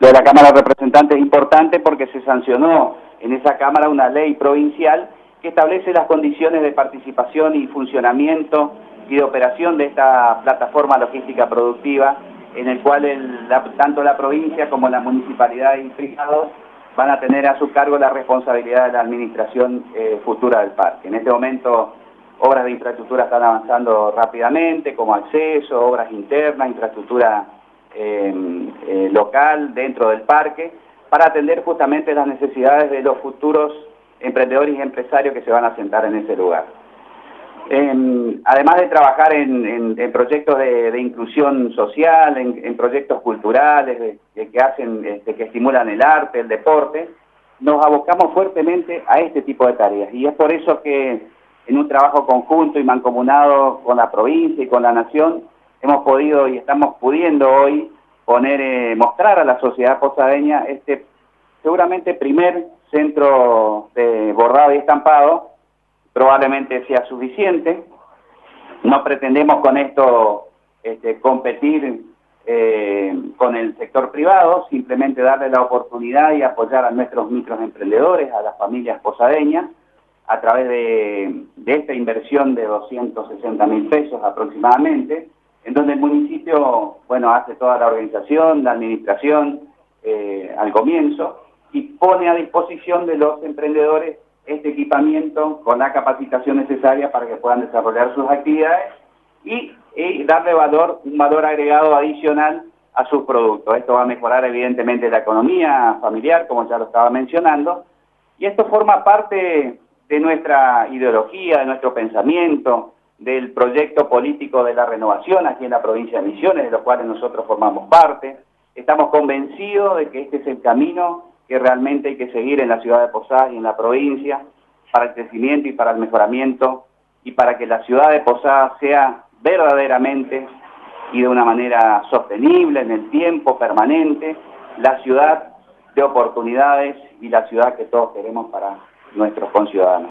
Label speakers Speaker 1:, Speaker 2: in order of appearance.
Speaker 1: de la Cámara de Representantes es importante porque se sancionó en esa Cámara una ley provincial que establece las condiciones de participación y funcionamiento y de operación de esta plataforma logística productiva, en el cual tanto la provincia como la municipalidad y privados van a tener a su cargo la responsabilidad de la administración futura del parque. En este momento, obras de infraestructura están avanzando rápidamente, como acceso, obras internas, infraestructura local dentro del parque, para atender justamente las necesidades de los futuros emprendedores y empresarios que se van a asentar en ese lugar. Además de trabajar en proyectos de inclusión social, en proyectos culturales que estimulan el arte, el deporte, nos abocamos fuertemente a este tipo de tareas. Y es por eso que en un trabajo conjunto y mancomunado con la provincia y con la nación, hemos podido y estamos pudiendo hoy mostrar a la sociedad posadeña este seguramente primer centro de bordado y estampado. Probablemente sea suficiente. No pretendemos con esto competir con el sector privado, simplemente darle la oportunidad y apoyar a nuestros microemprendedores, a las familias posadeñas, a través de esta inversión de 260.000 pesos aproximadamente, en donde el municipio, hace toda la organización, la administración al comienzo, y pone a disposición de los emprendedores este equipamiento con la capacitación necesaria para que puedan desarrollar sus actividades y darle un valor agregado adicional a sus productos. Esto va a mejorar evidentemente la economía familiar, como ya lo estaba mencionando, y esto forma parte de nuestra ideología, de nuestro pensamiento, del proyecto político de la renovación aquí en la provincia de Misiones, de los cuales nosotros formamos parte. Estamos convencidos de que este es el camino que realmente hay que seguir en la ciudad de Posadas y en la provincia para el crecimiento y para el mejoramiento y para que la ciudad de Posadas sea verdaderamente y de una manera sostenible en el tiempo, permanente, la ciudad de oportunidades y la ciudad que todos queremos para nuestros conciudadanos.